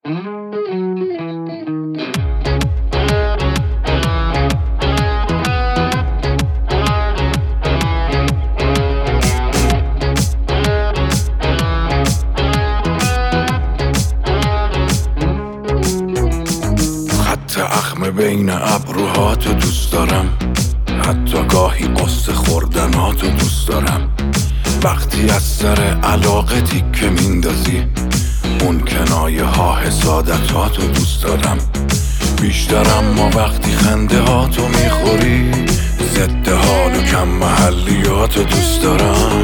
اخم بین ابروهاتو دوست دارم، حتی گاهی قصه خوردناتو دوست دارم. وقتی از سر علاقه تیکه میندازی، اون کنایه ها حسادتاتو دوست دارم بیشتر. اما وقتی خنده هاتو میخوری، ضد حال و کم محلیاتو دوست دارم.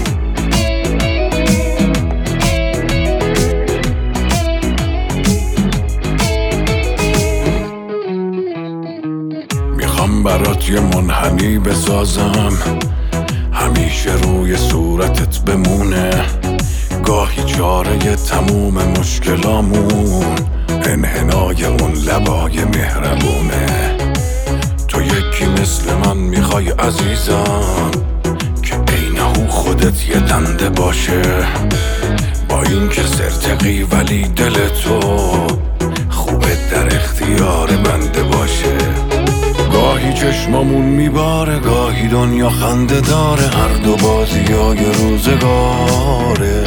برات یه منحنی بسازم، همیشه روی صورتت بمونه. گاهی چاره تموم مشکلامون انحنای اون لبای مهربونه. تو یکی مثل من میخوای عزیزم، که عینه‌هو خودت یه دنده باشه. با این که سرتقی ولی دل تو خوبه در اختیار بنده باشه. گاهی چشمامون میباره، گاهی دنیا خنده داره، هر دو بازیای روزگاره.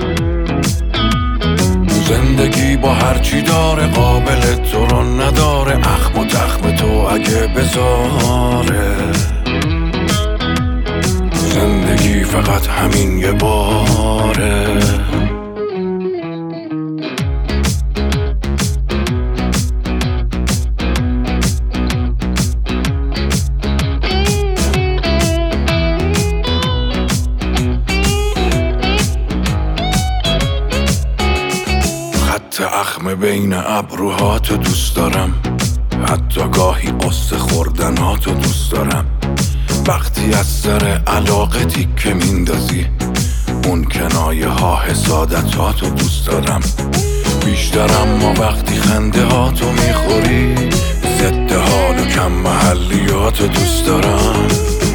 زندگی با هرچی داره قابل تو رو نداره، اخم و تخم تو اگه بذاره. زندگی فقط همین یه باره. اخم بین ابروهاتو دوست دارم، حتی گاهی قصه خوردناتو دوست دارم. وقتی از سر علاقه تیکه میندازی، اون کنایه ها حسادتاتو دوست دارم بیشتر. اما وقتی خنده هاتو میخوری، ضد حال و کم محلیاتو دوست دارم.